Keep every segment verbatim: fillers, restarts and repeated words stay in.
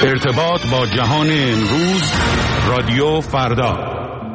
ارتباط با جهان امروز، رادیو فردا.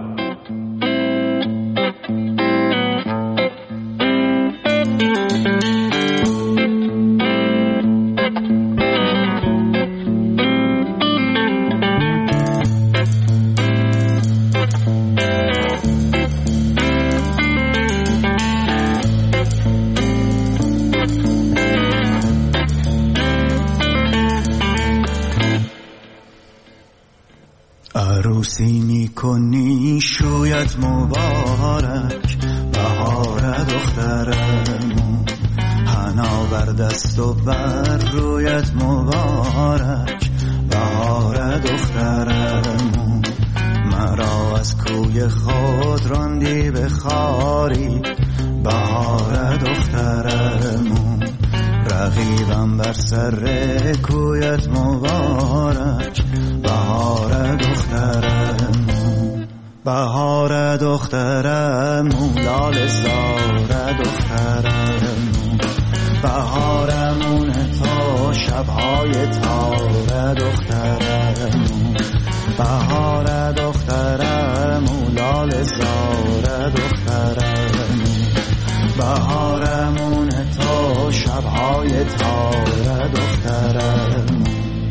عروسی میکنی شویت مبارک، بهار دخترمون، حنا بر دست و بر رویت مبارک، بهار دخترمون. مرا از کوی خود راندی به خاری، بهار دخترمون. رقیبم بر سر کویت مبارک، بهار دخترمون. بهار دخترمون، لاله زار دخترمون. بهارمون تا شبهای تار دخترمون. بهار دخترمون، لاله زار دخترمون. بهارمون تا شبهای تار دخترمون.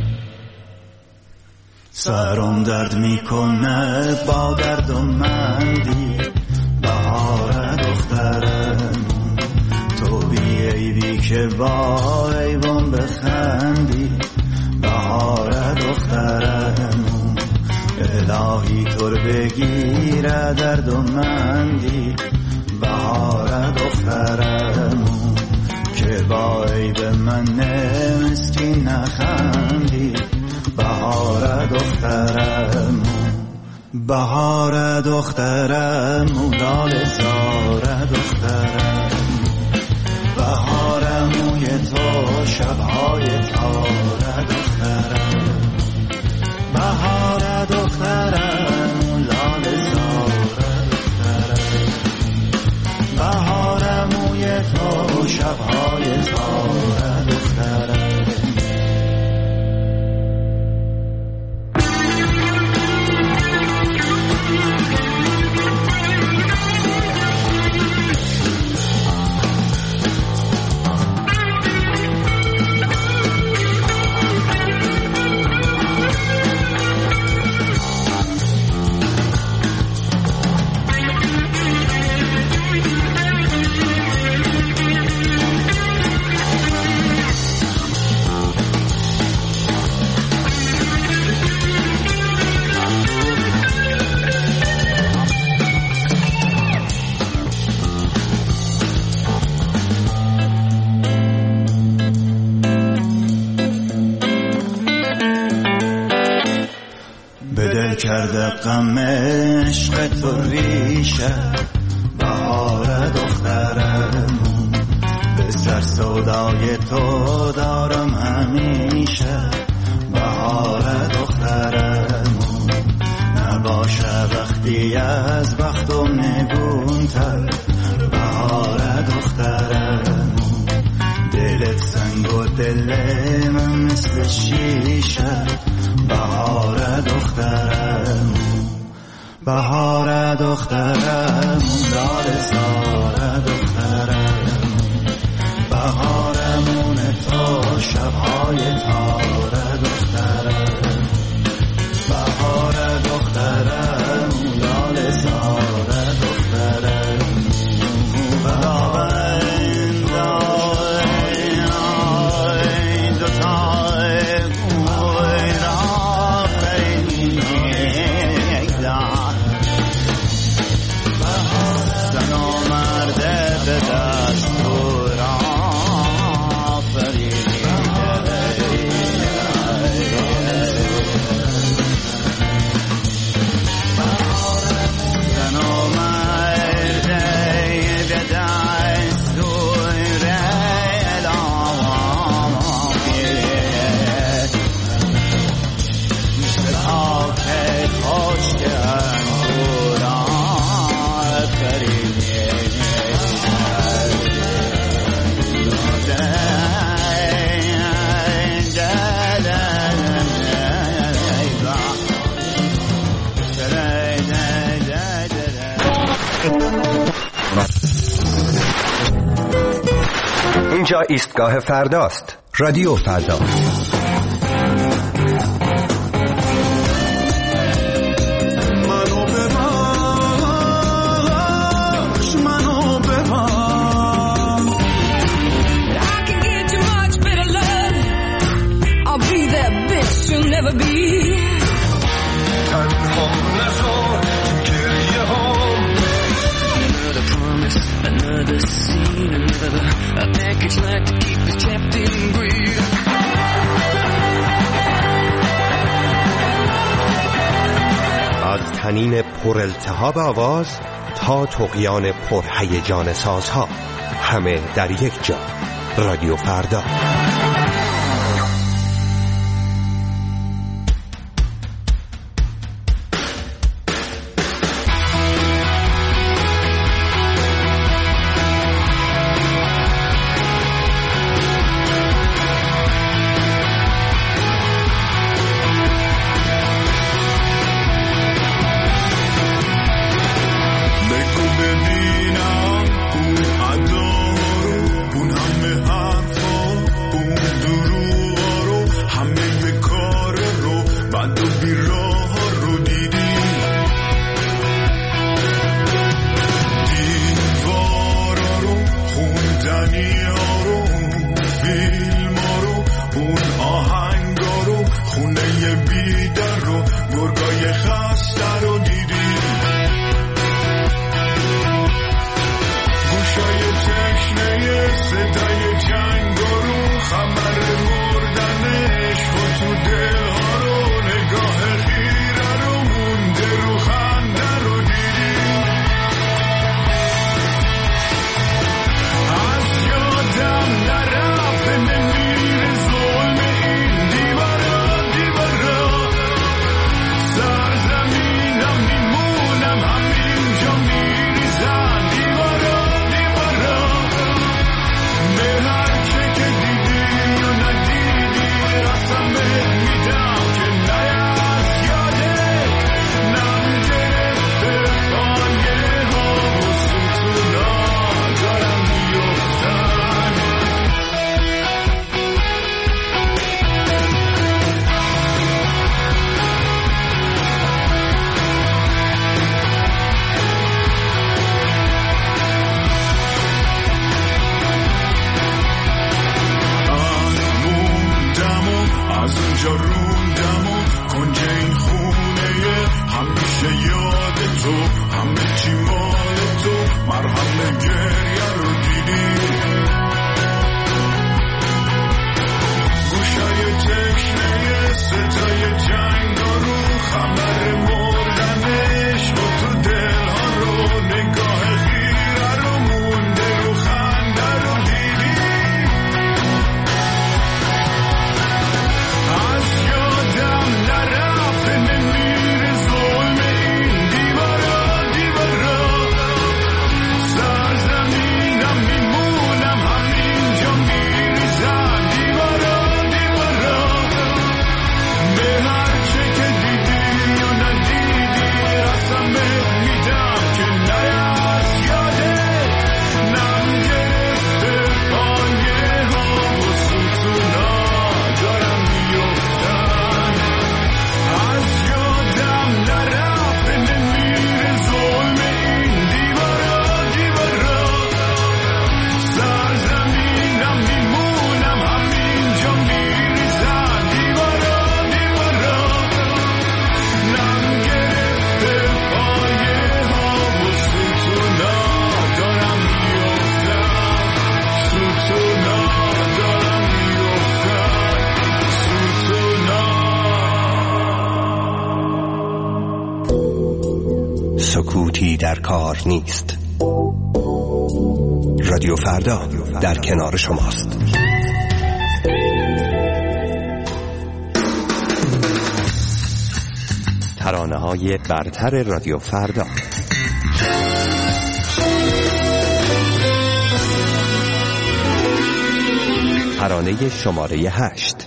سرم درد میکنه با درد و مندی، بهار دخترمون. تو بی عیبی که با ایوان بخندی، بهار دخترمون. الهی طور بگیره درد و مندی، بهار دخترمون. که با عیب من مسکین نخندی، بهار دخترمون. بهار دخترمون، لاله زار دخترمون. بهارموی تو شبهای تار دخترمون. بهار دخترمون، لاله زار دخترمون. بهارموی تو شبهای تار دخترمون. کرده غم عشق تو ریشه، بهار دخترمون. به سر سودای تو دارم همیشه، بهار دخترمون. نباشه وقتی از بختم نگونتر، بهار دخترمون. دلت سنگ و دل من مثل شیشه، بهار دخترمون. بهار دخترمون، لاله زار دخترمون. بهارمون تو شبهای تار دخترمون. بهار دخترمون، لاله زار دخترمون. بهار اینجا ایستگاه فرداست. رادیو فردا. از تنین پر التهاب آواز تا طغیان پر هیجان سازها، همه در یک جا. رادیو فردا. سکوتی در کار نیست. رادیو فردا در کنار شماست. ترانه‌های برتر رادیو فردا. ترانه شماره هشت.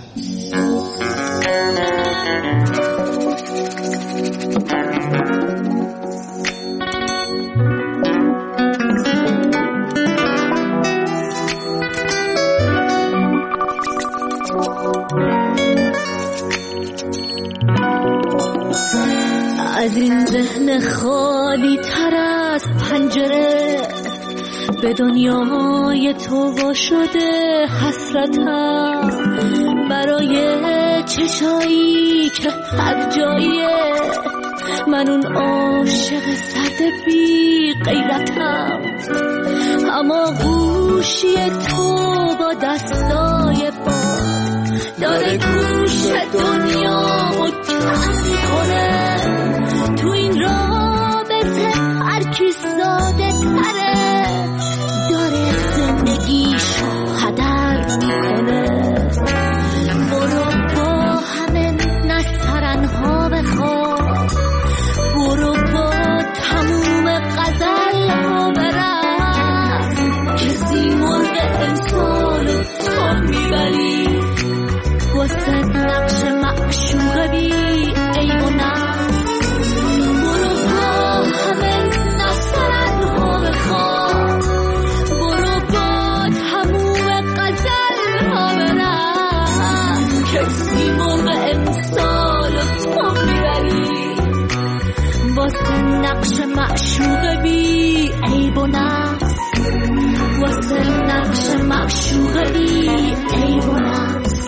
از این ذهن خالی تر از پنجره به دنیای تو وا شده حسرتم، برای چشایی که هر جاییه من اون عاشق سرد بی غیرتم. اما گوشی تو با دستای باد داره گوش دنیامو کم میکنه. تو این رابطه هر کی ساده تره داره زندگیشو هدر میکنه. برو با همه نسترنها بخواب، برو با تموم غزل ها برم، کسی مرغ امسال تو میبری واسه نقش معشوق بی عیب و نقص. برو با همه نسترنها بخواب، برو با تموم غزل ها برم، کسی مرغ امسال تو میبری واسه نقش معشوق بی عیب و نقص، واسه نقش معشوق بی عیب و نقص.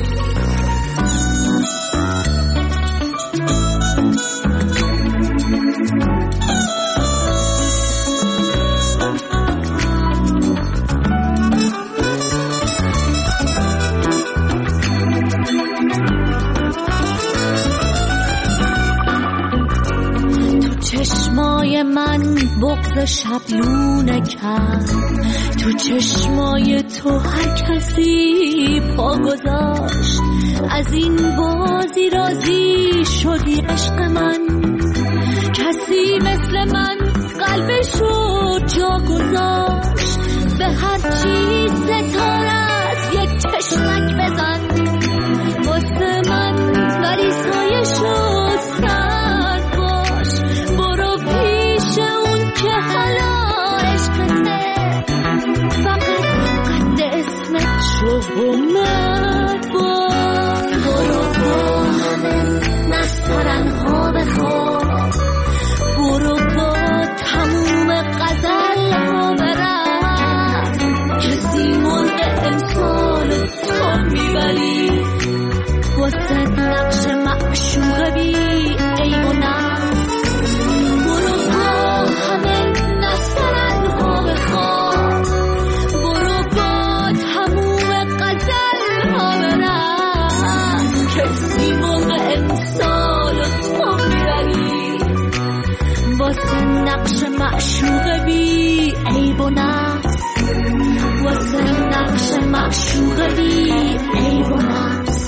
چشمای من بغض شبلونه کرد، تو چشمای تو هر کسی پا گذاشت. از این بازی راضی شدی عشق من، کسی مثل من قلبشو جا گذاشت. به هر چی ستارت یک چشمک بزن واسه من، ولی سایشو سرد باش. برو پیش اون که حالا عشقته، فقط قد اسمت شو اومد باش. برو با همه نسترنها بخواب، برو با تموم غزل ها برم، کسی مرغ امسال تو میبری واسه نقش معشوق بی عیب و نقص. برو با همه نسترنها بخواب، برو با تموم غزل ها برم، کسی مرغ امسال تو میبری واسه نقش معشوق بی عیب و نقص، واسه نقش معشوق بی عیب و نقص.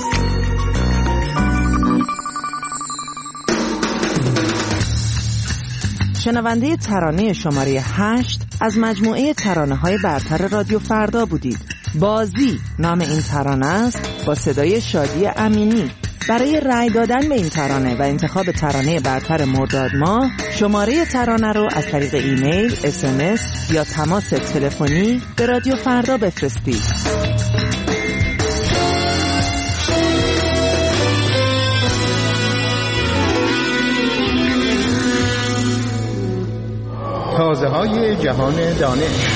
شنونده ترانه شماره هشت از مجموعه ترانه‌های برتر رادیو فردا بودید. بازی نام این ترانه است با صدای شادی امینی. برای رأی دادن به این ترانه و انتخاب ترانه برتر مرداد ماه شماره ترانه رو از طریق ایمیل، اس ام اس یا تماس تلفنی به رادیو فردا بفرستید. تازه های جهان دانش.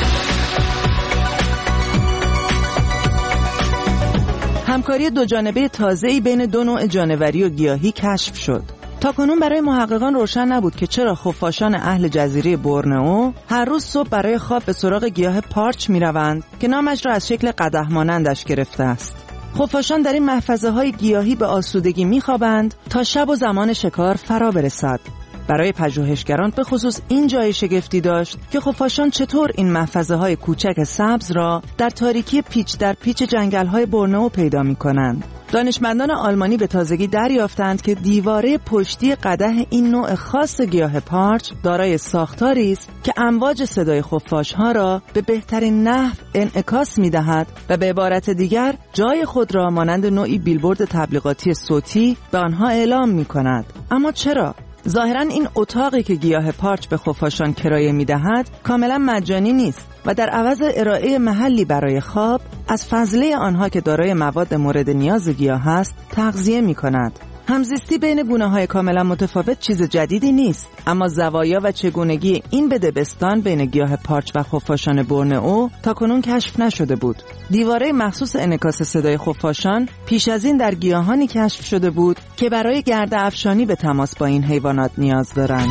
همکاری دو جانبه تازه‌ای بین دو نوع جانوری و گیاهی کشف شد. تاکنون برای محققان روشن نبود که چرا خفاشان اهل جزیره بورنئو هر روز صبح برای خواب به سراغ گیاه پارچ می‌روند که نامش را از شکل قدح مانندش گرفته است. خفاشان در این محفظه‌های گیاهی به آسودگی می‌خوابند تا شب و زمان شکار فرا برسد. برای پژوهشگران به خصوص این جای شگفتی داشت که خفاشان چطور این محفظه‌های کوچک سبز را در تاریکی پیچ در پیچ جنگل‌های بورنئو پیدا می‌کنند. دانشمندان آلمانی به تازگی دریافتند که دیواره پشتی قدح این نوع خاص گیاه پارچ دارای ساختاری است که امواج صدای خفاش‌ها را به بهترین نحو انعکاس می‌دهد و به عبارت دیگر جای خود را مانند نوعی بیلبورد تبلیغاتی صوتی به آنها اعلام می‌کند. اما چرا؟ ظاهراً این اتاقی که گیاه پارچ به خفاشان کرایه می‌دهد کاملاً مجانی نیست و در عوض ارائه محلی برای خواب از فضله آنها که دارای مواد مورد نیاز گیاه است تغذیه می‌کند. همزیستی بین گونه‌های کاملا متفاوت چیز جدیدی نیست، اما زوایا و چگونگی این بدبستان بین گیاه پارچ و خفاشان بورنئو تاکنون کشف نشده بود. دیواره مخصوص انعکاس صدای خفاشان پیش از این در گیاهانی کشف شده بود که برای گرد افشانی به تماس با این حیوانات نیاز دارند.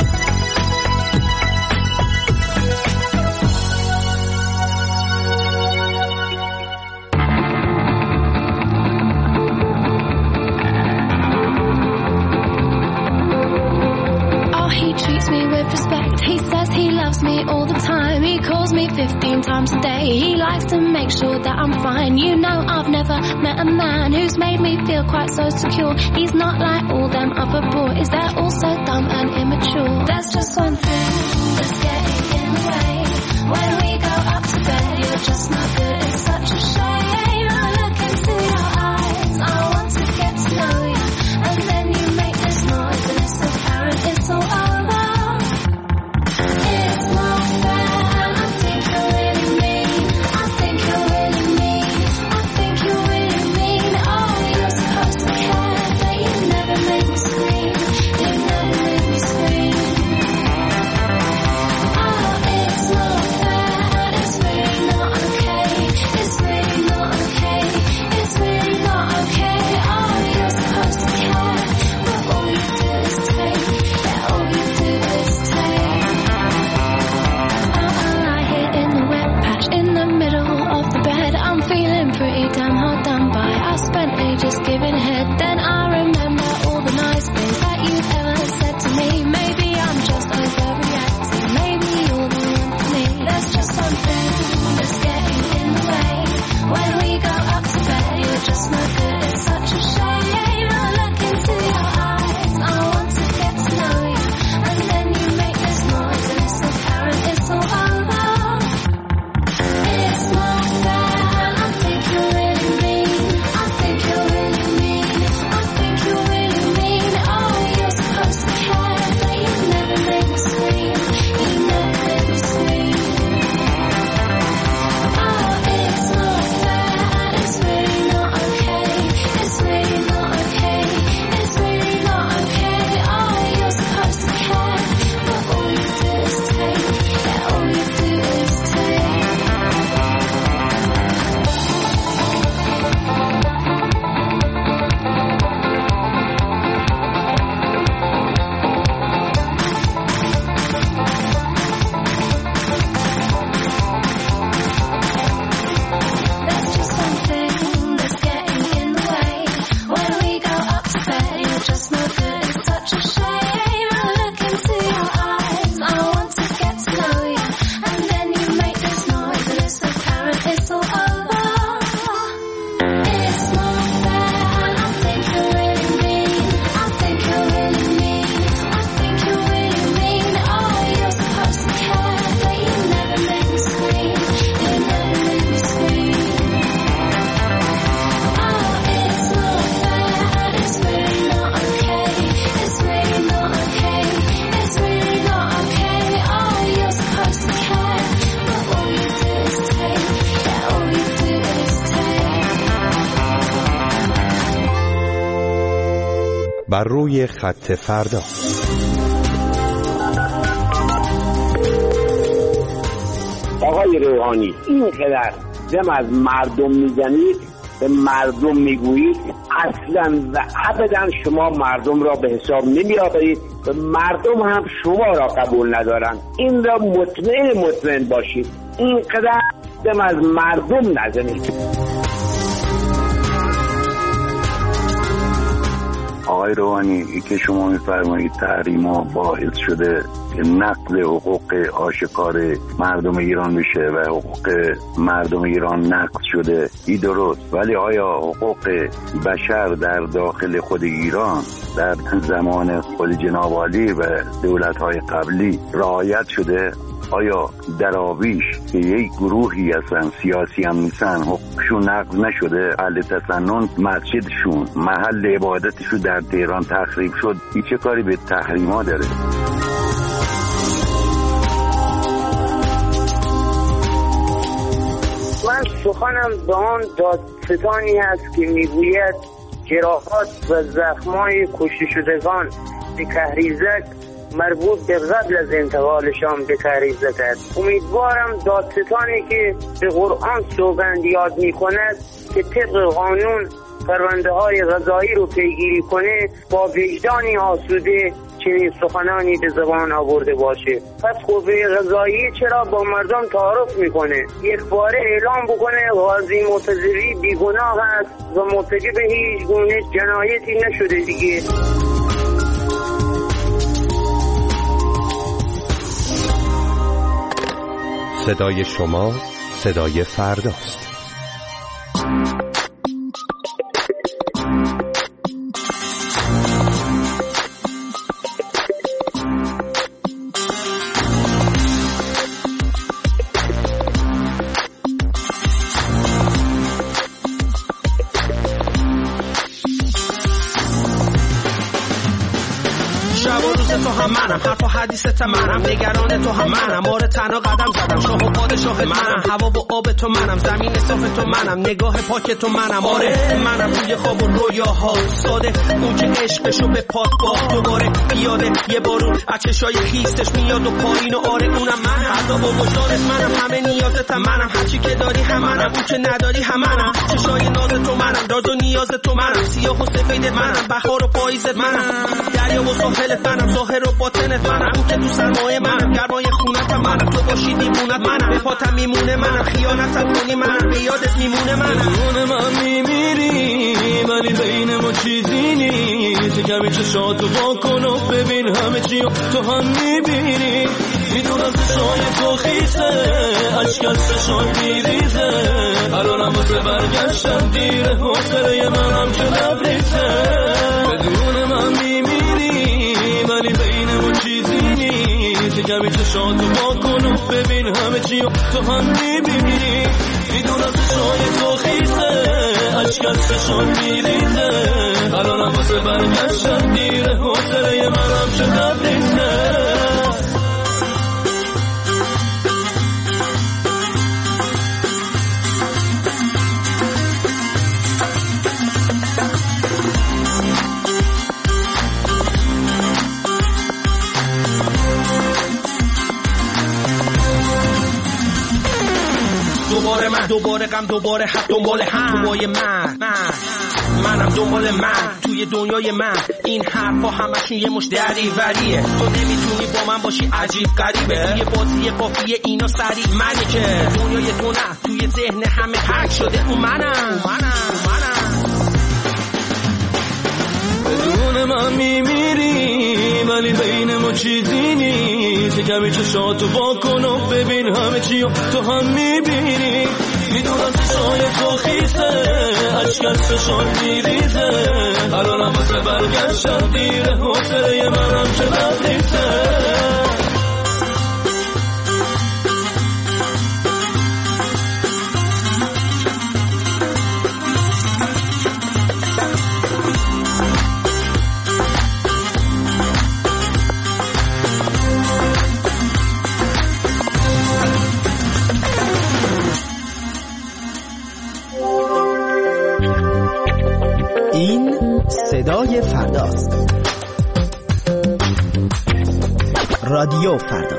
fifteen times a day. He likes to make sure that I'm fine. You know I've never met a man who's made me feel quite so secure. He's not like all them other boys. They're all so dumb and immature. There's just one thing that's getting in the way. When we go up to bed, you're just not good. It's such a shame. I look into your eyes. I want to get to know you. And then you make this noise and it's apparent it's all over. It's not fair. بر روی خط فردا. آقای روحانی، اینقدر دم از مردم میزنید، به مردم میگویید، اصلا و ابدا شما مردم را به حساب نمیآورید و مردم هم شما را قبول ندارند. این را مطمئن مطمئن باشید، اینقدر دم از مردم نزنید. آقای روحانی، این که شما میفرمایید تحریم ها باعث شده که نقض حقوق آشکار مردم ایران بشه و حقوق مردم ایران نقض شده، این درست، ولی آیا حقوق بشر در داخل خود ایران در زمان خود جناب عالی و دولت‌های قبلی رعایت شده؟ آیا دراویش که یک گروهی هستن سیاسی هم نیستن حقوقشون نقض نشده؟ اهل تسنن مسجدشون محل عبادتشون در تهران تخریب شد، این چه کاری به تحریما داره؟ من سخنم به آن دادستانی هست که میگوید جراحات و زخمای کشته شدگان به کهریزک مربوط به قبل از انتقالشان به کهریزک است. امیدوارم دادستانی که به قرآن سوگند یاد می کند که طبق قانون پرونده های قضایی رو پیگیری کنه با وجدانی آسوده چنین سخنانی به زبان آورده باشه. پس قوه قضایی چرا با مردم تعارف میکنه؟ یک باره اعلام بکنه قاضی مرتضوی بیگناه است و مرتکب هیچ گونه جنایتی نشده دیگه. صدای شما صدای فرداست. تو هم منم، حرف و حدیثت منم، نگران تو هم منم، آره تنها قدم زدم، شاه و پادشاه منم، هوا و آب تو منم، زمین صاف تو منم، نگاه پاک تو منم، آره منم روی خواب و رویاها ساده، اون که عشقشو به پاک با دوباره بیاده یه بارون از چشای خیستش میاد و پایین و آره اونم منم، عذاب و وجدانت منم، همه نیازت منم، هرچی که داری هم منم، اون که نداری هم منم، چشای ناز تو منم، راز و نیاز تو منم، سیاه و سفید منم، بهار و پاییزت منم، دریا و ساحلت منم، ظاهر و باطنت منم، اون که تو سرمایه منم، گرمای خونتم منم، تو باشی دیوونت منم، به پاتم میمونه منم، خیانتت کنی منم، به یادت میمونه منم. بدون من میمیری ولی بین ما چیزی نیست، کمی چشاتو وا کن و ببین همه چی تو هم میبینی، میدونم چشای تو خیسه عشق از چشات میریزه، الانم واسه برگشتن دیره، حوصله منم که نبریزه. بدون من میمیری ولی بین ما چیزی نیست، کمی چشاتو وا کن و ببین همه چی تو هم میبینی، میدونم چشای تو خیسه عشق از چشات میریزه، الانم واسه برگشتن دیره، حوصله منم که نبریزه. دوباره من دوباره غم دوباره حق دنبال هم توی من من منم دنبال من توی دنیای من، این حرفا همشون یه مش دریوریه، تو نمیتونی با من باشی عجیب غریبه، توی بازی قافیه اینا سریع منی که دنیای تو نه توی ذهن همه حک شده، اون منم منم منم. بدون من میمیری ولی بین ما چیزی نیست، کمی چشاتو وا کن و ببین همه چی تو هم میبینی، میدونم چشای تو خیسه عشق از چشات میریزه، الانم واسه برگشتن دیره، حوصله منم که نبریزه. این صدای فرداست. رادیو فردا.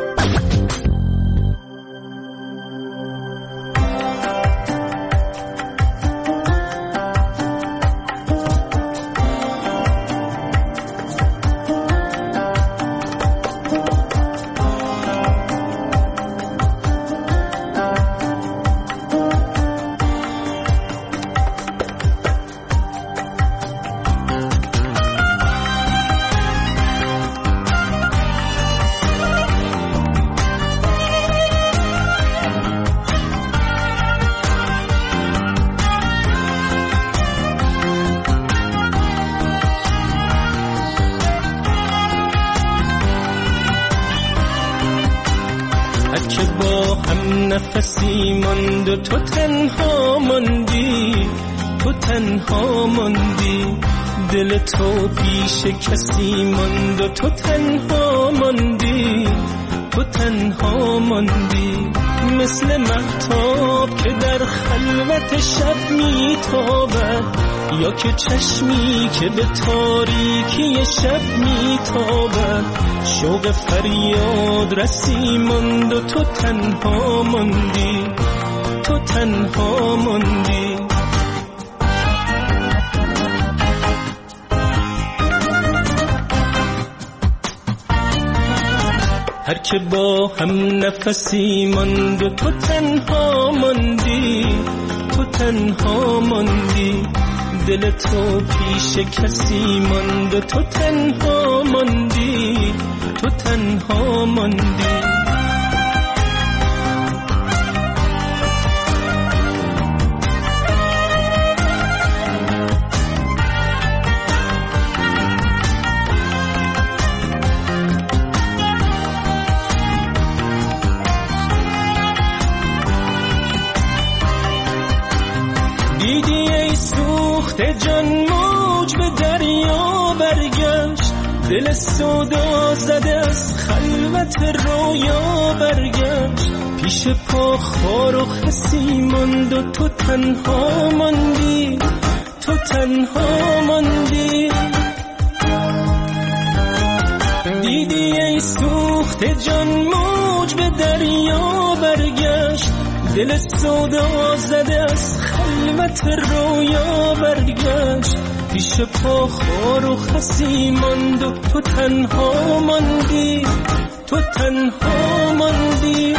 نفسی ماند و تو تنها ماندی، تو تنها ماندی. دل تو پیش کسی ماند و تو تنها ماندی، تو تنها ماندی. مثل مهتاب که در خلوت شب میتابد، یا که چشمی که به تاریکی شب میتابد. شوق فریاد رسی ماند و تو تنها ماندی، تو تنها ماندی. هر که با هم نفسی ماند و تو تنها ماندی، تو تنها ماندی. دل تو پیش کسی ماند و تو تنها ماندی، تو تنها ماندی. جان موج به دریا برگشت، دل سودا زده از خلوت رویا برگشت. پیش پا خار و خسی ماند و تو تنها ماندی، تو تنها ماندی. دیدی ای سوخته جان موج به دریا برگشت، دل سودا زده از خلوت رویا برگشت. پیش پا خار و خسی ماند و تو تنها ماندی، تو تنها ماندی.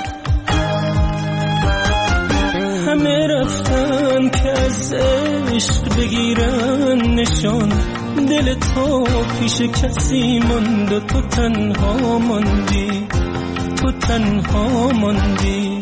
همه رفتن که از عشق بگیرن نشان، دل تو پیش کسی ماند و تو تنها ماندی، تو تنها ماندی.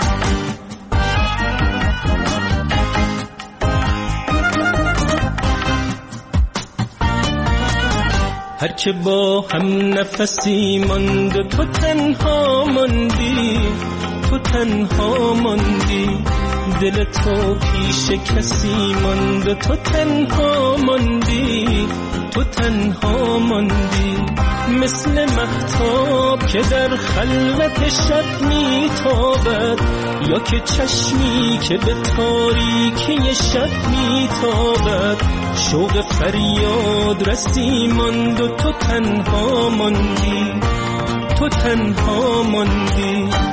هر که با هم نفسی ماند و تو تنها ماندی، تو تنها ماندی. دل تو پیش کسی ماند و تو تنها ماندی، تو تنها ماندی. مثل مهتاب که در خلوت شب میتابد، یا که چشمی که به تاریکی شب میتابد. شوق فریاد رسی ماند و تو تنها ماندی، تو تنها ماندی.